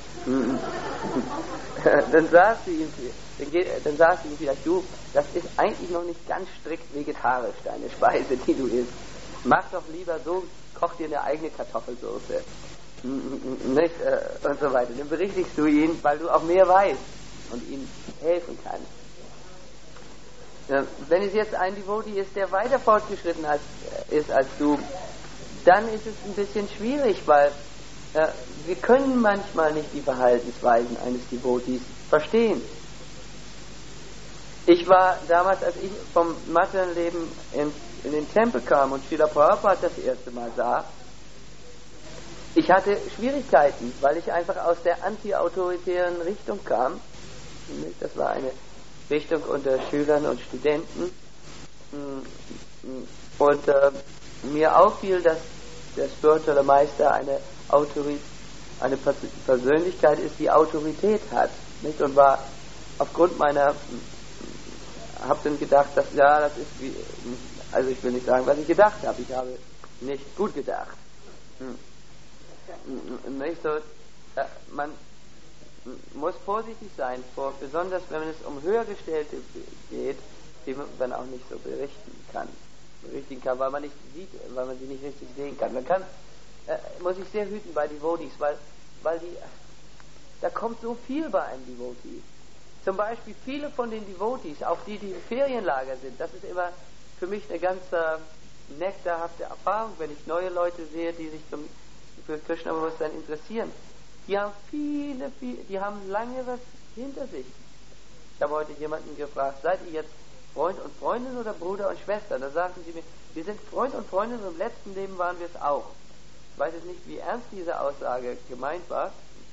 Dann sagst du ihm, dann, geht, dann sagst du ihm vielleicht, du, das ist eigentlich noch nicht ganz strikt vegetarisch, deine Speise, die du isst. Mach doch lieber so, koch dir eine eigene Kartoffelsoße. Nicht, äh, und so weiter. Dann berichtigst du ihn, weil du auch mehr weißt und ihm helfen kannst. Ja, wenn es jetzt ein Devotee ist, der weiter fortgeschritten als, äh, ist als du, dann ist es ein bisschen schwierig, weil äh, wir können manchmal nicht die Verhaltensweisen eines Devotees verstehen. Ich war damals, als ich vom Materienleben in, in den Tempel kam und Srila Prabhupada das erste Mal sah, ich hatte Schwierigkeiten, weil ich einfach aus der anti-autoritären Richtung kam. Das war eine Richtung unter Schülern und Studenten. Und äh, mir auffiel, dass der spirituelle Meister eine Autorität, eine Persönlichkeit ist, die Autorität hat, nicht? Und war aufgrund meiner, habe dann gedacht, dass ja, das ist wie, also ich will nicht sagen, was ich gedacht habe, ich habe nicht gut gedacht. Hm. Nicht so, äh, man, muss vorsichtig sein, vor, besonders wenn es um Höhergestellte geht, die man dann auch nicht so berichten kann, berichtigen kann, weil man nicht sieht, weil man sie nicht richtig sehen kann. Man kann, äh, muss ich sehr hüten bei Devotees, weil, weil die, da kommt so viel bei einem Devotee. Zum Beispiel viele von den Devotees, auch die, die im Ferienlager sind, das ist immer für mich eine ganz äh, nektarhafte Erfahrung, wenn ich neue Leute sehe, die sich zum, für Krishna-Bewusstsein interessieren. Die haben viele, viele, die haben lange was hinter sich. Ich habe heute jemanden gefragt, seid ihr jetzt Freund und Freundin oder Bruder und Schwester? Da sagten sie mir, wir sind Freund und Freundin und im letzten Leben waren wir es auch. Ich weiß jetzt nicht, wie ernst diese Aussage gemeint war.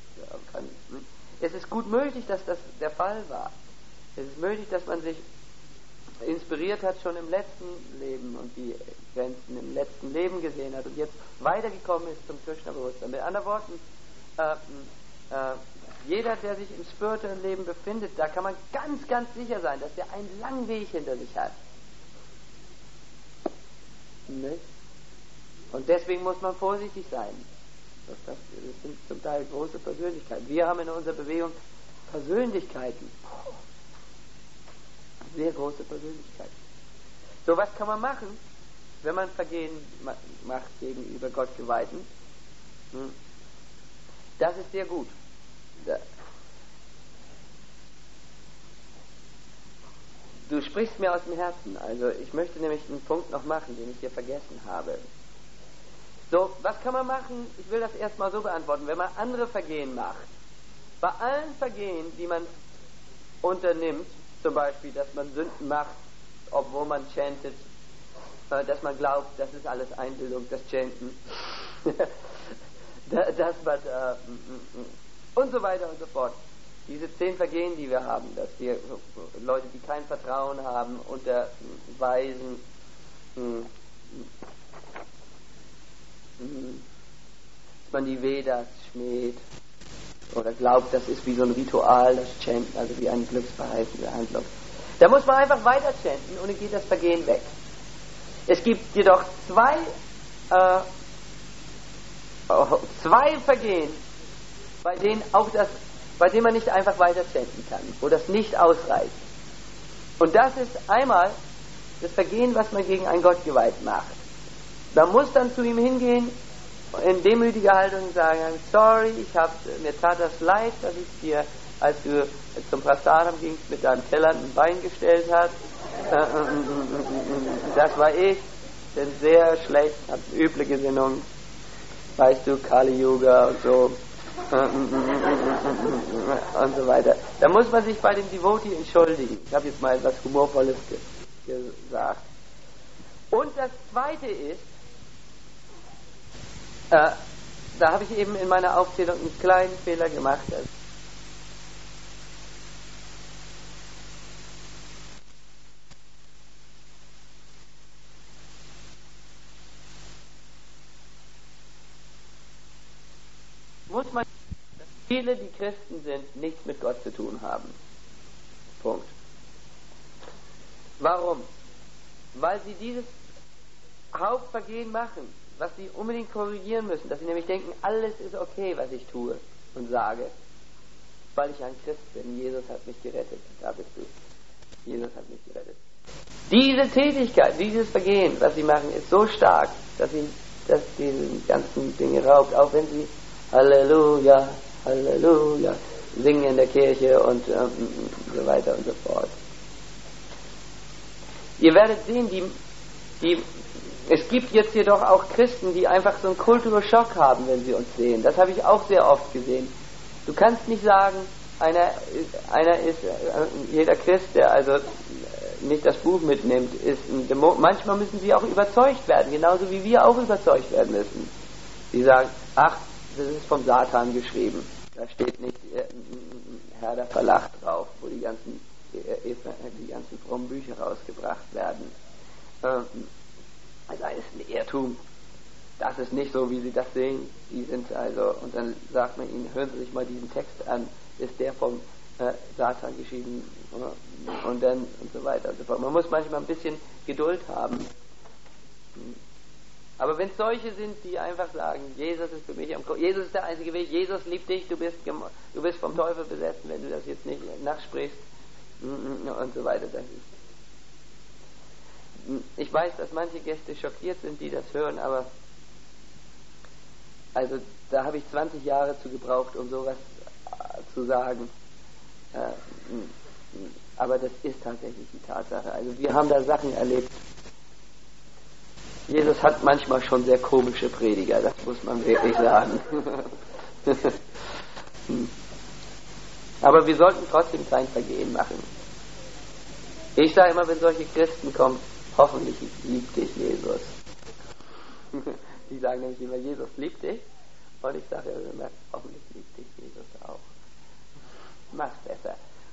Es ist gut möglich, dass das der Fall war. Es ist möglich, dass man sich inspiriert hat schon im letzten Leben und die Grenzen im letzten Leben gesehen hat und jetzt weitergekommen ist zum Krishna-Bewusstsein. Mit anderen Worten, äh, äh, jeder, der sich im spirituellen Leben befindet, da kann man ganz, ganz sicher sein, dass er einen langen Weg hinter sich hat. Nicht? Und deswegen muss man vorsichtig sein. Das, das, das sind zum Teil große Persönlichkeiten. Wir haben in unserer Bewegung Persönlichkeiten. Sehr große Persönlichkeiten. So, was kann man machen, wenn man Vergehen macht gegenüber Gottgeweihten? Hm. Das ist sehr gut. Du sprichst mir aus dem Herzen. Also ich möchte nämlich einen Punkt noch machen, den ich hier vergessen habe. So, was kann man machen? Ich will das erstmal so beantworten. Wenn man andere Vergehen macht, bei allen Vergehen, die man unternimmt, zum Beispiel, dass man Sünden macht, obwohl man chantet, dass man glaubt, das ist alles Einbildung, das Chanten, dass man äh, und so weiter und so fort. Diese zehn Vergehen, die wir haben, dass wir Leute, die kein Vertrauen haben, unterweisen, dass man die Vedas schmäht oder glaubt, das ist wie so ein Ritual, das Chanten, also wie eine glücksverheißende Handlung. Da muss man einfach weiter chanten und dann geht das Vergehen weg. Es gibt jedoch zwei äh, zwei Vergehen, bei denen auch das, bei denen man nicht einfach weiter chanten kann, wo das nicht ausreicht. Und das ist einmal das Vergehen, was man gegen einen Gott geweiht macht. Man muss dann zu ihm hingehen, in demütiger Haltung sagen, sorry, ich hab, mir tat das leid, dass ich dir, als du zum Prasadam gingst, mit deinem Teller ein Bein gestellt hast. Das war ich, bin sehr schlecht, hab üble Gesinnung, weißt du, Kali Yoga und so und so weiter. Da muss man sich bei dem Devotee entschuldigen. Ich habe jetzt mal etwas Humorvolles ge- gesagt. Und das Zweite ist, äh, da habe ich eben in meiner Aufzählung einen kleinen Fehler gemacht. Muss man, dass viele, die Christen sind, nichts mit Gott zu tun haben. Punkt. Warum? Weil sie dieses Hauptvergehen machen, was sie unbedingt korrigieren müssen, dass sie nämlich denken, alles ist okay, was ich tue und sage, weil ich ein Christ bin. Jesus hat mich gerettet. Da bist du. Jesus hat mich gerettet. Diese Tätigkeit, dieses Vergehen, was sie machen, ist so stark, dass sie dass die ganzen Dinge raubt, auch wenn sie Halleluja, Halleluja singen in der Kirche und ähm, so weiter und so fort. Ihr werdet sehen, die, die, es gibt jetzt jedoch auch Christen, die einfach so einen Kulturschock haben, wenn sie uns sehen. Das habe ich auch sehr oft gesehen. Du kannst nicht sagen, einer, einer ist, jeder Christ, der also nicht das Buch mitnimmt, ist ein Dämon. Manchmal müssen sie auch überzeugt werden, genauso wie wir auch überzeugt werden müssen. Sie sagen, ach, das ist vom Satan geschrieben. Da steht nicht äh, Herr der Verlacht drauf, wo die ganzen, äh, die ganzen frommen Bücher rausgebracht werden. Ähm, also das ist ein Irrtum. Das ist nicht so, wie Sie das sehen. Die sind also, und dann sagt man ihnen, hören Sie sich mal diesen Text an, ist der vom äh, Satan geschrieben äh, und dann und so weiter und so fort. Man muss manchmal ein bisschen Geduld haben. Aber wenn es solche sind, die einfach sagen, Jesus ist für mich am Kreuz, Jesus ist der einzige Weg, Jesus liebt dich, du bist, du bist vom Teufel besessen, wenn du das jetzt nicht nachsprichst und so weiter. Das ist, ich weiß, dass manche Gäste schockiert sind, die das hören, aber also da habe ich zwanzig Jahre zu gebraucht, um sowas zu sagen. Aber das ist tatsächlich die Tatsache. Also wir haben da Sachen erlebt. Jesus hat manchmal schon sehr komische Prediger, das muss man wirklich sagen. Aber wir sollten trotzdem kein Vergehen machen. Ich sage immer, wenn solche Christen kommen, hoffentlich liebt dich Jesus. Die sagen nämlich immer, Jesus liebt dich. Und ich sage immer, hoffentlich liebt dich Jesus auch. Mach's besser.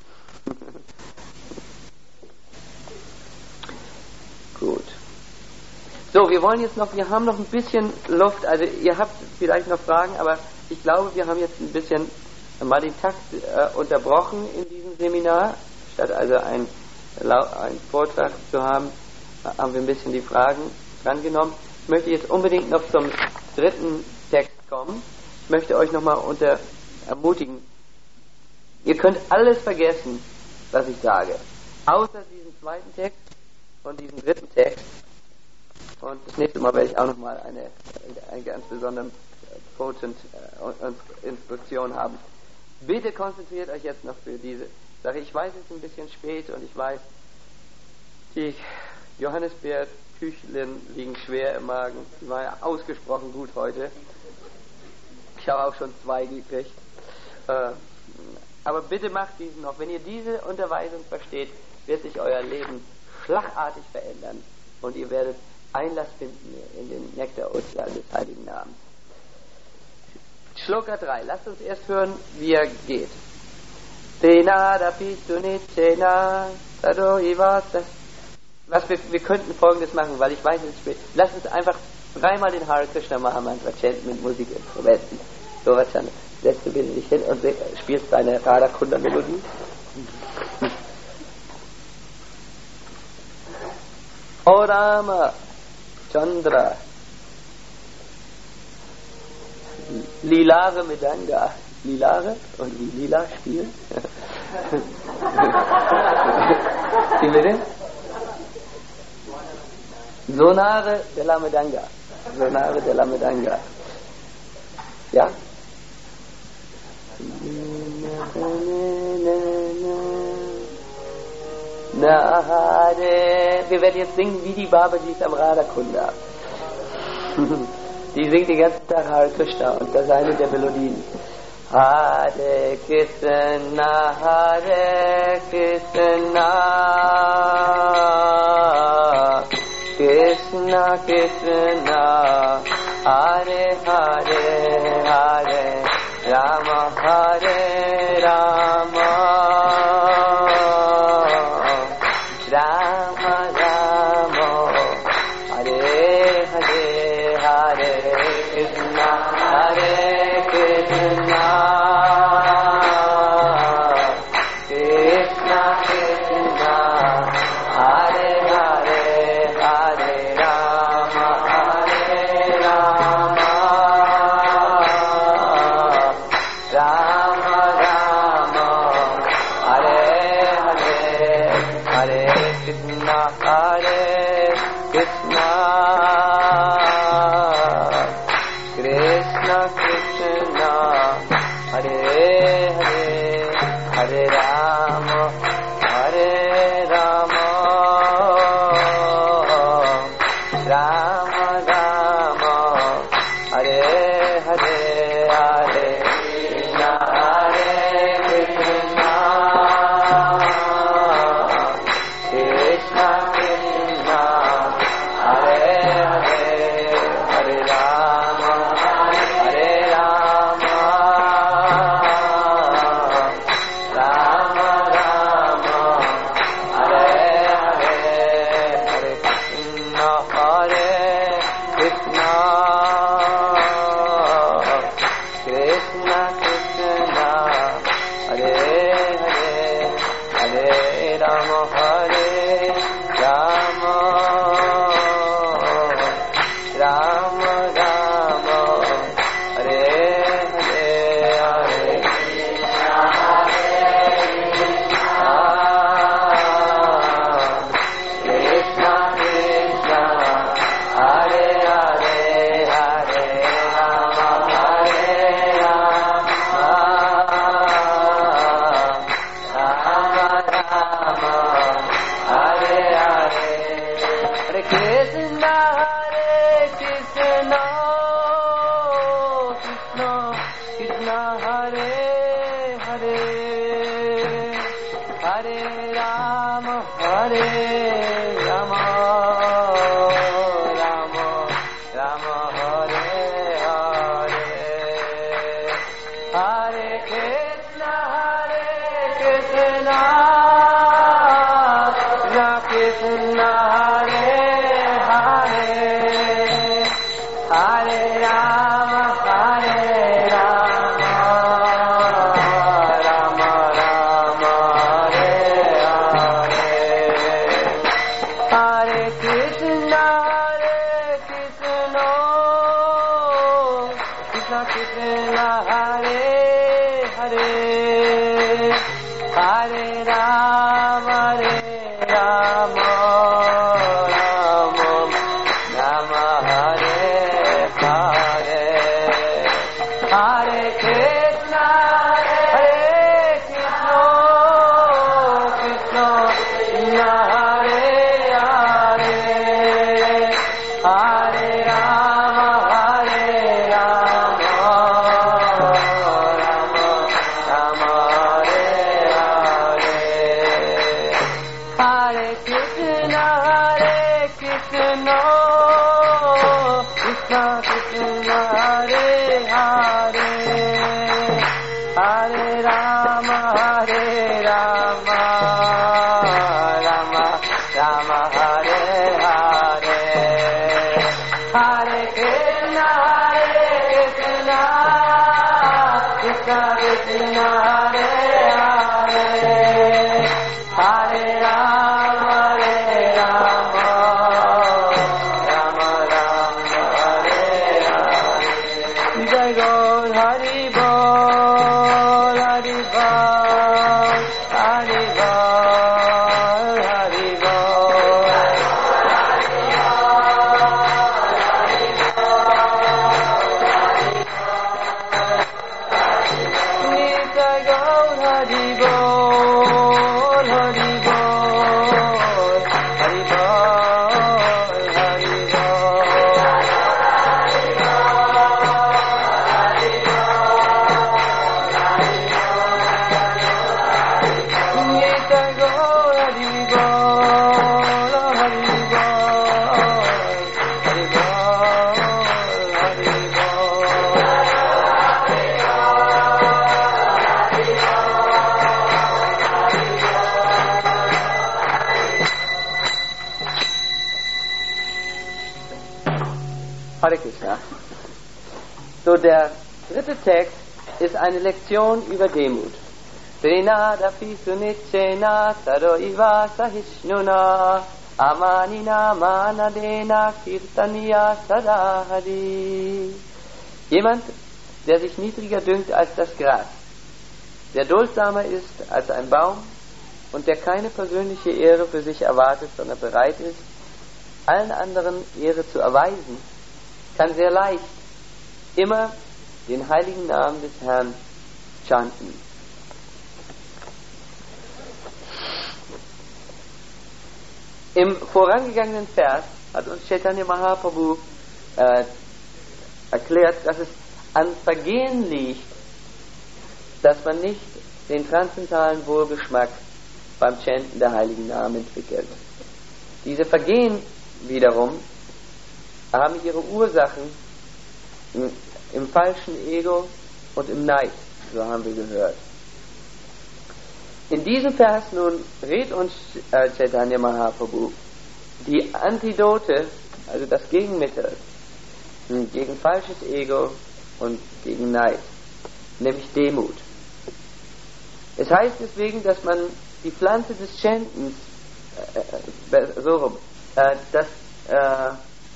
Gut. So, wir wollen jetzt noch, wir haben noch ein bisschen Luft, also ihr habt vielleicht noch Fragen, aber ich glaube, wir haben jetzt ein bisschen mal den Takt äh, unterbrochen in diesem Seminar. Statt also einen ein Vortrag zu haben, haben wir ein bisschen die Fragen drangenommen. Ich möchte jetzt unbedingt noch zum dritten Text kommen. Ich möchte euch nochmal unter ermutigen, ihr könnt alles vergessen, was ich sage, außer diesen zweiten Text und diesen dritten Text. Und das nächste Mal werde ich auch nochmal eine, eine ganz besondere Potent äh, Instruktion haben. Bitte konzentriert euch jetzt noch für diese Sache. Ich weiß, es ist ein bisschen spät und ich weiß, die Johannisbeer-Küchlin liegen schwer im Magen. Die war ja ausgesprochen gut heute. Ich habe auch schon zwei gekriegt. Äh, aber bitte macht diesen noch. Wenn ihr diese Unterweisung versteht, wird sich euer Leben schlagartig verändern und ihr werdet Einlass finden in den Nektarozean des Heiligen Namens. Shloka drei. Lasst uns erst hören, wie er geht. Was wir, wir könnten Folgendes machen, weil ich weiß, es ist spät. Lasst uns einfach dreimal den Hare Krishna Mahamantra chanten mit Musikinstrumenten. So was dann. Setzt du bitte dich hin und spielst deine Radha Kunda Melodie. O Rama Chandra Lilare Medanga. Lilare? Und wie Lila spielen? Wie bitte? Sonare della Medanga. Sonare della Medanga. Ja? Nahade. Wir werden jetzt singen wie die Babajis am Radha Kunda. Die singt den ganzen Tag Hare Krishna und das ist eine der Melodien. Hare Krishna, Hare Krishna, Krishna Krishna, Hare Hare, Hare Rama, Hare Rama, Rama Rama, Hare Hare, Hare Krishna, Hare Krishna, Krishna Krishna, Hare Hare, Hare Rama, Hare Rama, Rama Rama, Hare Hare, Hare Krishna, Hare Krishna, Krishna Krishna, Hare Hare, Hare Rama, Hare Rama, Rama Rama, Hare Hare, Hare Krishna, Hare Krishna, Krishna Krishna, Hare Hare, Hare Rama, Hare Rama, Rama Rama, Hare Hare, Hare Krishna, Hare Krishna, Hare Rama, Hare Rama, Rama Rama, Hare Hare, Hare Krishna, Hare Krishna, Krishna Hare Hare, Hare Rama, Hare Rama, Rama Rama, Hare Hare, Hare Krishna, Hare Krishna, Krishna Krishna, Hare Hare, Hare Rama, Hare Rama, Rama Rama, Hare Hare, Hare Krishna, Hare Krishna, Krishna Krishna, Hare Hare, Hare Rama, Hare Rama, Rama Rama, Hare Hare, Hare Krishna, Hare Krishna, Krishna Krishna, Hare Hare, Hare Rama, Hare Rama, Rama Rama, Hare Hare, Hare Krishna, Hare Krishna, Krishna Krishna, Hare Hare, Hare Rama, Hare Rama, Rama Rama, Hare Hare. Jai Gaur Hari Bol, Hari Bol, Hari Bol, Hari Bol. Jai Gaur Hari Bol, Hari Bol, Hari Bol, Hari Jai Gaur Hari Bol, Hari Bol, Hari Bol, Hari Hare Krishna. So, der dritte Text ist eine Lektion über Demut. Trinada Fisunichena Taro Iva Sahishnuna Amanina Manadena Kirtaniya Sadahari. Jemand, der sich niedriger dünkt als das Gras, der duldsamer ist als ein Baum und der keine persönliche Ehre für sich erwartet, sondern bereit ist, allen anderen Ehre zu erweisen, kann sehr leicht immer den heiligen Namen des Herrn chanten. Im vorangegangenen Vers hat uns Chaitanya Mahaprabhu äh, erklärt, dass es an Vergehen liegt, dass man nicht den transzendentalen Wohlgeschmack beim Chanten der heiligen Namen entwickelt. Diese Vergehen wiederum haben ihre Ursachen im, im falschen Ego und im Neid, so haben wir gehört. In diesem Vers nun rät uns äh, Chaitanya Mahaprabhu die Antidote, also das Gegenmittel gegen falsches Ego und gegen Neid, nämlich Demut. Es heißt deswegen, dass man die Pflanze des Chantens, äh, äh, so rum, äh, dass äh,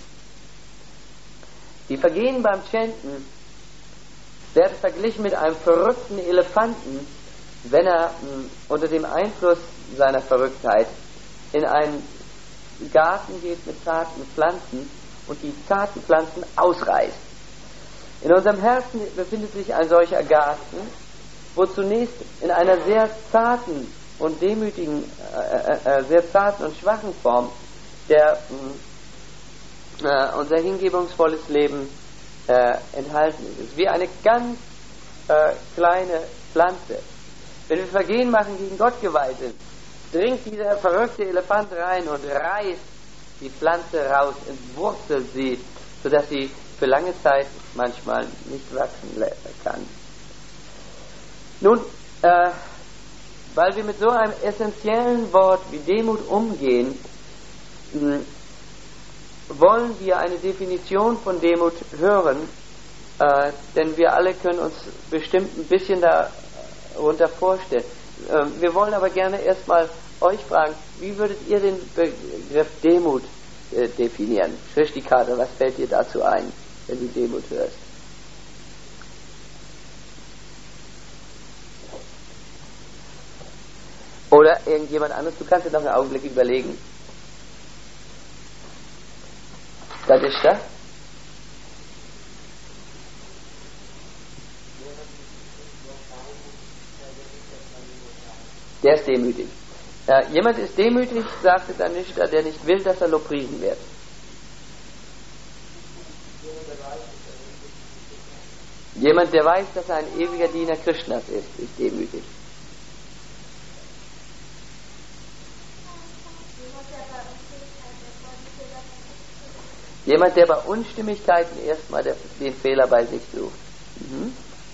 die Vergehen beim Chanten werden verglichen mit einem verrückten Elefanten, wenn er mh, unter dem Einfluss seiner Verrücktheit in einen Garten geht mit zarten Pflanzen und die zarten Pflanzen ausreißt. In unserem Herzen befindet sich ein solcher Garten, wo zunächst in einer sehr zarten und demütigen, äh, äh, sehr zarten und schwachen Form der, äh, unser hingebungsvolles Leben äh, enthalten ist. Wie eine ganz äh, kleine Pflanze. Wenn wir Vergehen machen, gegen Gott geweiht sind, dringt dieser verrückte Elefant rein und reißt die Pflanze raus, entwurzelt sie, sodass sie für lange Zeit manchmal nicht wachsen kann. Nun, äh, weil wir mit so einem essentiellen Wort wie Demut umgehen, mh, wollen wir eine Definition von Demut hören, äh, denn wir alle können uns bestimmt ein bisschen darunter vorstellen. Äh, wir wollen aber gerne erstmal euch fragen, wie würdet ihr den Begriff Demut äh, definieren? Shrishtikata, was fällt dir dazu ein, wenn du Demut hörst? Oder irgendjemand anderes, du kannst dir noch einen Augenblick überlegen. Radishta? Der ist demütig. Äh, jemand ist demütig, sagte Tanishta, der nicht will, dass er lobpriesen wird. Jemand, der weiß, dass er ein ewiger Diener Krishnas ist, ist demütig. Jemand, der bei Unstimmigkeiten erstmal den Fehler bei sich sucht. Mhm.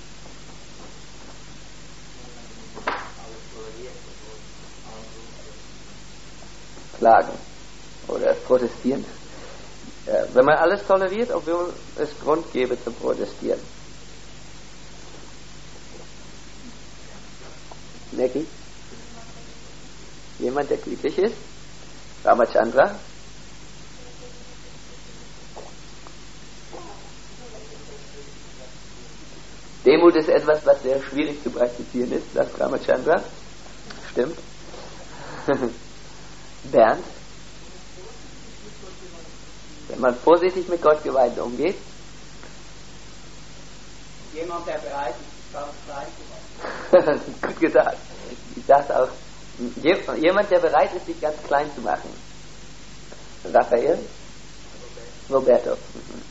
Klagen oder protestieren. Ja, wenn man alles toleriert, obwohl es Grund gäbe zum Protestieren. Neki? Jemand, der gütig ist? Ramachandra? Demut ist etwas, was sehr schwierig zu praktizieren ist, sagt Ramachandra. Stimmt. Bernd? Wenn man vorsichtig mit Gott geweint umgeht? Jemand, der bereit ist, ganz klein zu machen. Gut gesagt. Ich dachte auch, jemand, der bereit ist, sich ganz klein zu machen. Raphael? Roberto. Mhm.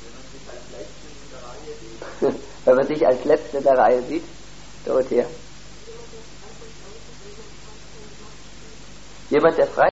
Wenn man sich als Letzter in der Reihe sieht, Dorothea. Jemand, der frei